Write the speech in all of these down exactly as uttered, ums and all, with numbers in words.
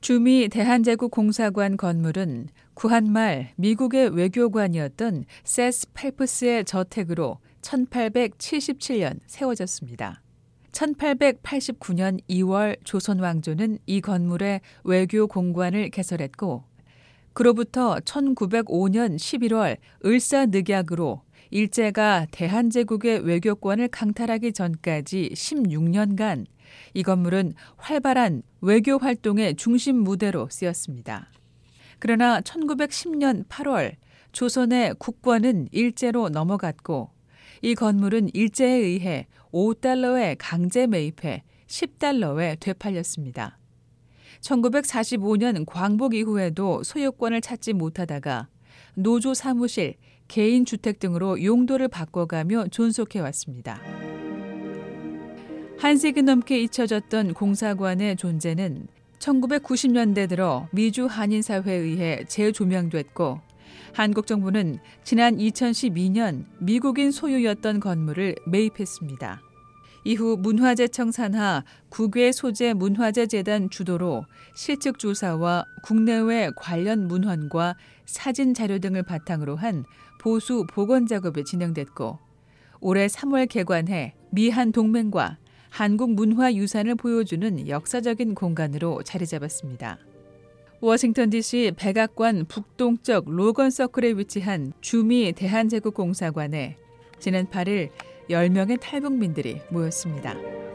주미 대한제국공사관 건물은 구한말 미국의 외교관이었던 세스 펠프스의 저택으로 천팔백칠십칠 년 세워졌습니다. 천팔백팔십구 년 이월 조선 왕조는 이 건물에 외교공관을 개설했고 그로부터 천구백오 년 십일월 을사늑약으로 일제가 대한제국의 외교권을 강탈하기 전까지 십육 년간 이 건물은 활발한 외교 활동의 중심 무대로 쓰였습니다. 그러나 천구백십 년 팔월 조선의 국권은 일제로 넘어갔고 이 건물은 일제에 의해 오 달러에 강제 매입해 십 달러에 되팔렸습니다. 천구백사십오 년 광복 이후에도 소유권을 찾지 못하다가 노조 사무실, 개인 주택 등으로 용도를 바꿔가며 존속해왔습니다. 한 세기 넘게 잊혀졌던 공사관의 존재는 천구백구십 년대 들어 미주 한인사회에 의해 재조명됐고 한국 정부는 지난 이천십이 년 미국인 소유였던 건물을 매입했습니다. 이후 문화재청 산하 국외 소재 문화재 재단 주도로 실측 조사와 국내외 관련 문헌과 사진 자료 등을 바탕으로 한 보수 복원 작업이 진행됐고 올해 삼월 개관해 미한 동맹과 한국 문화유산을 보여주는 역사적인 공간으로 자리 잡았습니다. 워싱턴 디씨 백악관 북동쪽 로건 서클에 위치한 주미 대한제국공사관에 지난 팔 일 열 명의 탈북민들이 모였습니다.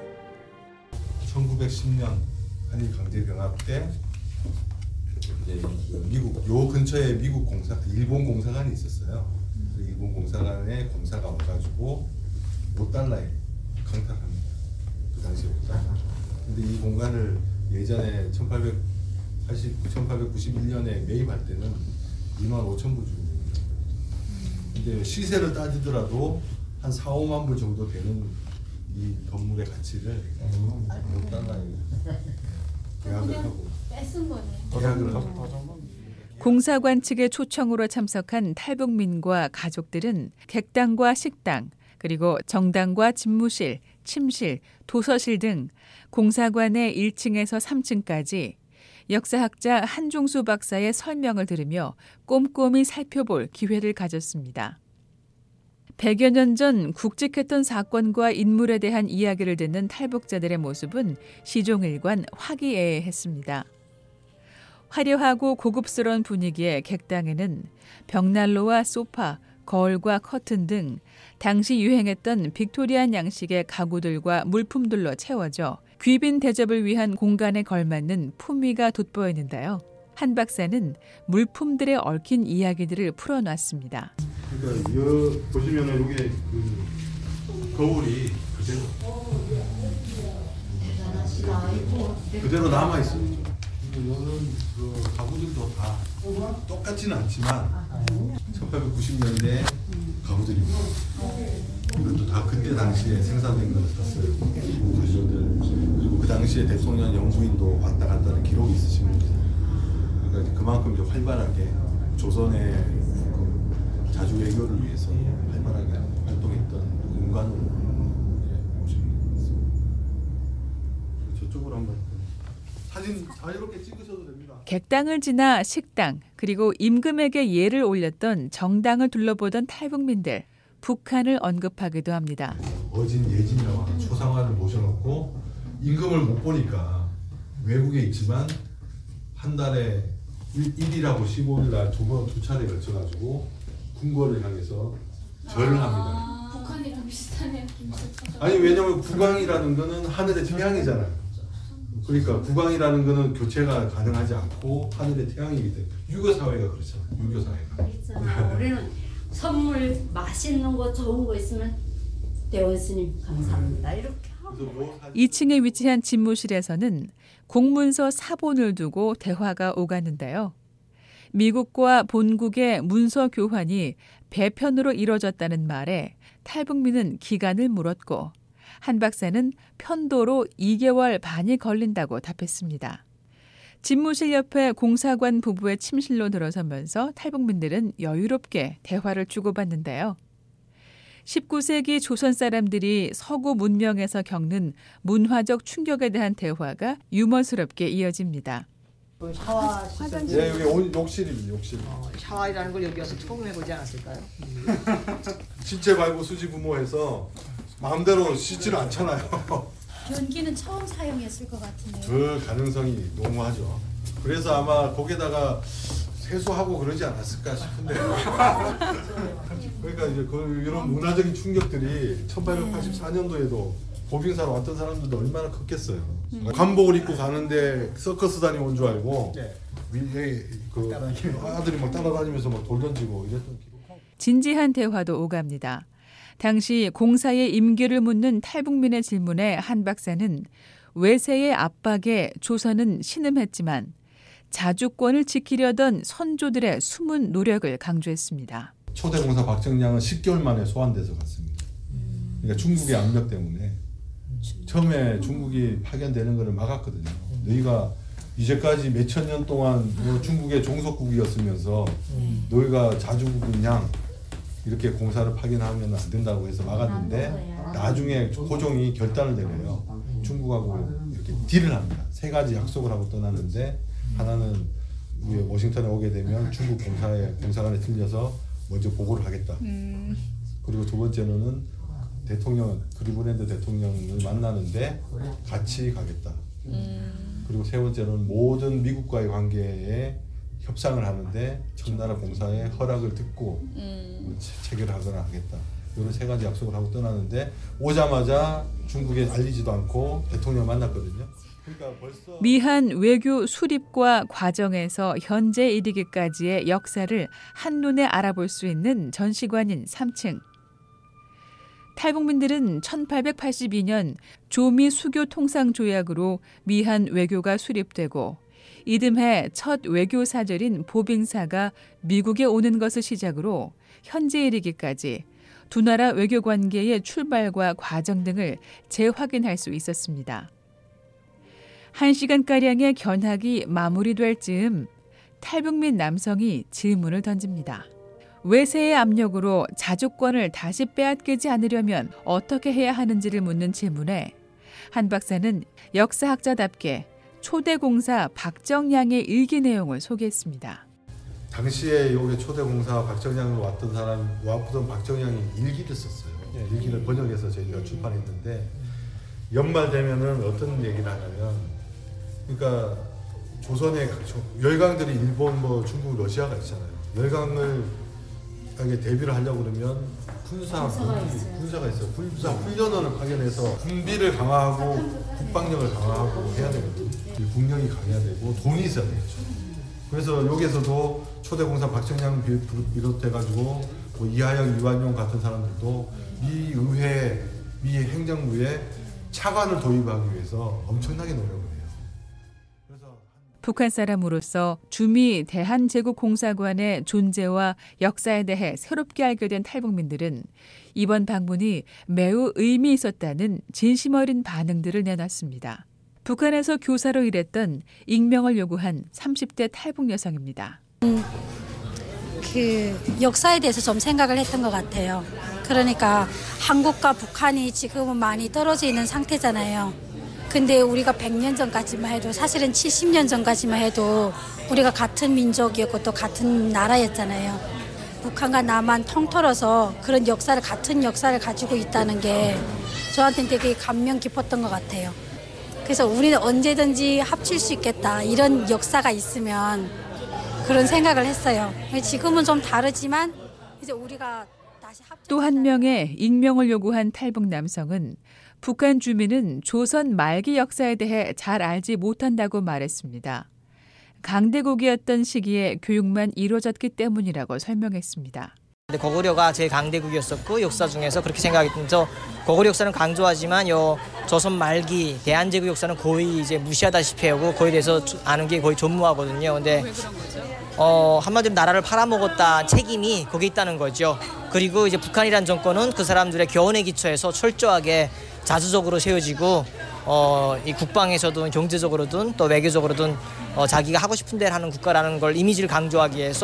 천구백십 년 한일 강제병합 때 이제 미국 요 근처에 미국 공사 일본 공사관이 있었어요. 일본 공사관에 공사가 와가지고 오 달러에 강탈합니다. 그 당시에 오 달러. 근데 이 공간을 예전에 천팔백팔십, 천팔백구십일 년에 매입할 때는 이만 오천 불 주고 냅니다. 근데 시세를 따지더라도 한 사, 오만 불 정도 되는 이 건물의 가치를 오 달러에 계약을 하고 뺏은 거네. 계약을 하고 공사관 측의 초청으로 참석한 탈북민과 가족들은 객당과 식당, 그리고 정당과 집무실, 침실, 도서실 등 공사관의 일 층에서 삼 층까지 역사학자 한종수 박사의 설명을 들으며 꼼꼼히 살펴볼 기회를 가졌습니다. 백여 년 전 굵직했던 사건과 인물에 대한 이야기를 듣는 탈북자들의 모습은 시종일관 화기애애했습니다. 화려하고 고급스러운 분위기의 객당에는 벽난로와 소파, 거울과 커튼 등 당시 유행했던 빅토리안 양식의 가구들과 물품들로 채워져 귀빈 대접을 위한 공간에 걸맞는 품위가 돋보이는데요. 한 박사는 물품들에 얽힌 이야기들을 풀어놨습니다. 그러니까 여, 보시면은 이게 그 거울이 그대로 그대로 남아 있어요. 이런 그 가구들도 다 똑같지는 않지만 천팔백구십 년대 가구들입니다. 이것도 다 그때 당시에 생산된 거를 샀어요. 가구들 그리고 그 당시에 대통령 영부인도 왔다 갔다 하는 기록이 있으신 분이세요. 그러니까 그만큼 이제 활발하게 조선의 그 자주 외교를 위해서 활발하게 활동했던 공간으로 보시면 되겠습니다. 저쪽으로 한번 사진 자유롭게 찍으셔도 됩니다. 객당을 지나 식당, 그리고 임금에게 예를 올렸던 정당을 둘러보던 탈북민들, 북한을 언급하기도 합니다. 어진 예진이라고 하는 초상화를 모셔놓고 임금을 못 보니까 외국에 있지만 한 달에 일 일하고 십오 일 날 두 번, 두 차례 걸쳐가지고 궁궐을 향해서 절을 합니다. 아, 북한이랑 비슷하네요. 아니 왜냐면 국왕이라는 거는 하늘의 태양이잖아요. 그러니까 국왕이라는 거는 교체가 가능하지 않고 하늘의 태양이기 때문에 유교 사회가 그렇잖아요. 유교 사회가. 있잖아. 우리는 선물 맛있는 거 좋은 거 있으면 대원 스님 감사합니다 이렇게 하고. 이 층에 위치한 집무실에서는 공문서 사본을 두고 대화가 오가는데요. 미국과 본국의 문서 교환이 배편으로 이뤄졌다는 말에 탈북민은 기간을 물었고 한 박사는 편도로 이 개월 반이 걸린다고 답했습니다. 집무실 옆에 공사관 부부의 침실로 들어서면서 탈북민들은 여유롭게 대화를 주고받는데요. 십구 세기 조선 사람들이 서구 문명에서 겪는 문화적 충격에 대한 대화가 유머스럽게 이어집니다. 샤워 예, 여기 온- 욕실입니다. 욕실. 어, 샤워이라는 걸 여기 와서 처음 해보지 않았을까요? 신체 발부 수지 부모해서 마음대로 씻지를 않잖아요. 변기는 처음 사용했을 것 같은데요. 그 가능성이 농후하죠. 그래서 아마 거기다가 세수하고 그러지 않았을까 싶은데. 그러니까 이제 그 이런 문화적인 충격들이 천팔백팔십사 년도에도 보빙사로 왔던 사람들도 얼마나 컸겠어요. 음. 관복을 입고 가는데 서커스단이 온 줄 알고 네. 위에 그 아들이 막 따라다니면서 막 돌 던지고 이랬던 기록. 진지한 대화도 오갑니다. 당시 공사의 임기를 묻는 탈북민의 질문에 한 박사는 외세의 압박에 조선은 신음했지만 자주권을 지키려던 선조들의 숨은 노력을 강조했습니다. 초대공사 박정량은 십 개월 만에 소환돼서 갔습니다. 그러니까 중국의 압력 때문에 처음에 중국이 파견되는 것을 막았거든요. 너희가 이제까지 몇천 년 동안 중국의 종속국이었으면서 너희가 자주국이냐 이렇게 공사를 파견하면 안 된다고 해서 막았는데 나중에 고종이 결단을 내려요. 중국하고 이렇게 딜을 합니다. 세 가지 약속을 하고 떠나는데 하나는 워싱턴에 오게 되면 중국 공사에 공사관에 들려서 먼저 보고를 하겠다. 음. 그리고 두 번째로는 대통령 클리브랜드 대통령을 만나는데 같이 가겠다. 음. 그리고 세 번째로는 모든 미국과의 관계에 협상을 하는데 청나라 공사의 허락을 듣고 음. 체결하거나 하겠다. 이런 세 가지 약속을 하고 떠나는데 오자마자 중국에 알리지도 않고 대통령 만났거든요. 그러니까 벌써 미한 외교 수립과 과정에서 현재 이르기까지의 역사를 한눈에 알아볼 수 있는 전시관인 삼 층. 탈북민들은 천팔백팔십이 년 조미 수교 통상 조약으로 미한 외교가 수립되고 이듬해 첫 외교 사절인 보빙사가 미국에 오는 것을 시작으로 현재 이르기까지 두 나라 외교 관계의 출발과 과정 등을 재확인할 수 있었습니다. 한 시간가량의 견학이 마무리될 즈음 탈북민 남성이 질문을 던집니다. 외세의 압력으로 자주권을 다시 빼앗기지 않으려면 어떻게 해야 하는지를 묻는 질문에 한 박사는 역사학자답게 초대공사 박정량의 일기 내용을 소개했습니다. 당시에 여기 초대공사 박정량으로 왔던 사람, 왔던 박정량이 일기를 썼어요. 일기를 번역해서 저희가 출판했는데 연말 되면은 어떤 얘기를 하냐면, 그러니까 조선의 열강들이 일본, 뭐 중국, 러시아가 있잖아요. 열강을 하게 대비를 하려고 그러면 군사, 군사가, 있어요. 군사가 있어요. 군사 훈련원을 파견해서 군비를 강화하고 국방력을 강화하고 해야 되거든요. 국력이 강해야 되고 돈이 있어야 되겠죠. 그래서 여기에서도 초대공사 박정량 비롯해가지고 뭐 이하영, 이완용 같은 사람들도 미 의회, 미 행정부에 차관을 도입하기 위해서 엄청나게 노력을 해요. 그래서 북한 사람으로서 주미 대한제국공사관의 존재와 역사에 대해 새롭게 알게 된 탈북민들은 이번 방문이 매우 의미 있었다는 진심 어린 반응들을 내놨습니다. 북한에서 교사로 일했던 익명을 요구한 삼십 대 탈북 여성입니다. 음, 그 역사에 대해서 좀 생각을 했던 것 같아요. 그러니까 한국과 북한이 지금은 많이 떨어져 있는 상태잖아요. 근데 우리가 백 년 전까지만 해도, 사실은 칠십 년 전까지만 해도 우리가 같은 민족이었고 또 같은 나라였잖아요. 북한과 남한 통틀어서 그런 역사를, 같은 역사를 가지고 있다는 게 저한테는 되게 감명 깊었던 것 같아요. 그래서 우리는 언제든지 합칠 수 있겠다, 이런 역사가 있으면, 그런 생각을 했어요. 지금은 좀 다르지만 이제 우리가 다시 합칠 또 한 명의 익명을 요구한 탈북 남성은 북한 주민은 조선 말기 역사에 대해 잘 알지 못한다고 말했습니다. 강대국이었던 시기에 교육만 이루어졌기 때문이라고 설명했습니다. 고구려가 제 강대국이었었고, 역사 중에서 그렇게 생각했죠. 고구려 역사는 강조하지만 요 조선 말기 대한제국 역사는 거의 이제 무시하다시피 하고 거기에 대해서 아는 게 거의 전무하거든요. 근데 왜 그런 거죠? 어, 한마디로 나라를 팔아먹었다 책임이 거기 있다는 거죠. 그리고 이제 북한이란 정권은 그 사람들의 교훈에 기초해서 철저하게 자주적으로 세워지고, 어, 이 국방에서든 경제적으로든 또 외교적으로든 어, 자기가 하고 싶은 대로 하는 국가라는 걸 이미지를 강조하기 위해서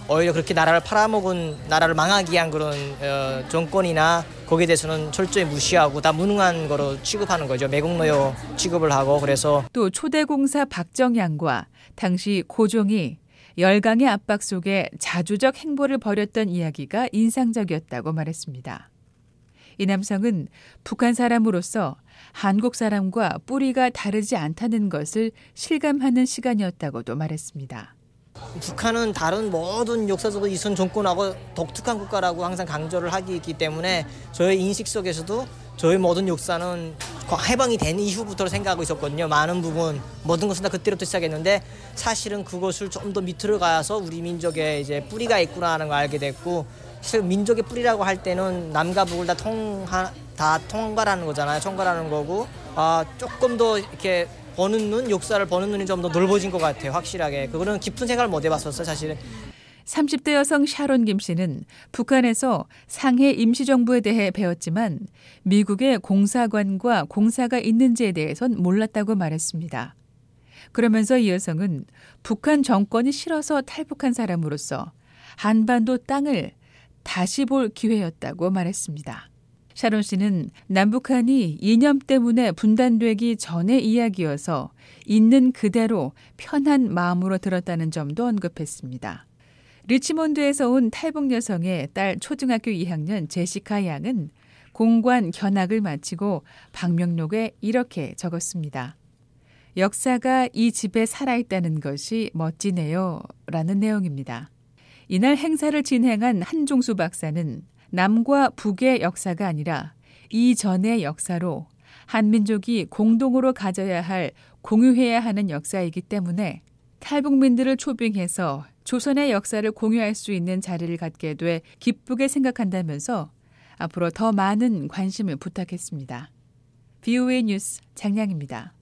오히려 그렇게 나라를 팔아먹은 나라를 망하게 한 그런 어, 정권이나 거기에 대해서는 철저히 무시하고 다 무능한 거로 취급하는 거죠. 매국노요 취급을 하고 그래서 또 초대 공사 박정양과 당시 고종이 열강의 압박 속에 자주적 행보를 벌였던 이야기가 인상적이었다고 말했습니다. 이 남성은 북한 사람으로서 한국 사람과 뿌리가 다르지 않다는 것을 실감하는 시간이었다고도 말했습니다. 북한은 다른 모든 역사적으로 이선 정권하고 독특한 국가라고 항상 강조를 하기 있기 때문에 저의 인식 속에서도 저희 모든 역사는 해방이 된 이후부터 생각하고 있었거든요. 많은 부분 모든 것은 다 그때부터 시작했는데 사실은 그것을 좀 더 밑으로 가서 우리 민족의 이제 뿌리가 있구나 하는 걸 알게 됐고 사실 민족의 뿌리라고 할 때는 남과 북을 다 통하 다 통괄하는 거잖아요. 총괄하는 거고 아, 조금 더 이렇게 보는 눈, 역사를 보는 눈이 좀 더 넓어진 것 같아요. 확실하게. 그거는 깊은 생각을 못 해봤었어요. 사실은. 삼십 대 여성 샤론 김 씨는 북한에서 상해 임시정부에 대해 배웠지만 미국의 공사관과 공사가 있는지에 대해선 몰랐다고 말했습니다. 그러면서 이 여성은 북한 정권이 싫어서 탈북한 사람으로서 한반도 땅을 다시 볼 기회였다고 말했습니다. 샤론 씨는 남북한이 이념 때문에 분단되기 전의 이야기여서 있는 그대로 편한 마음으로 들었다는 점도 언급했습니다. 리치몬드에서 온 탈북 여성의 딸 초등학교 이 학년 제시카 양은 공관 견학을 마치고 방명록에 이렇게 적었습니다. 역사가 이 집에 살아있다는 것이 멋지네요. 라는 내용입니다. 이날 행사를 진행한 한종수 박사는 남과 북의 역사가 아니라 이전의 역사로 한민족이 공동으로 가져야 할 공유해야 하는 역사이기 때문에 탈북민들을 초빙해서 조선의 역사를 공유할 수 있는 자리를 갖게 돼 기쁘게 생각한다면서 앞으로 더 많은 관심을 부탁했습니다. 브이오에이 뉴스 장량입니다.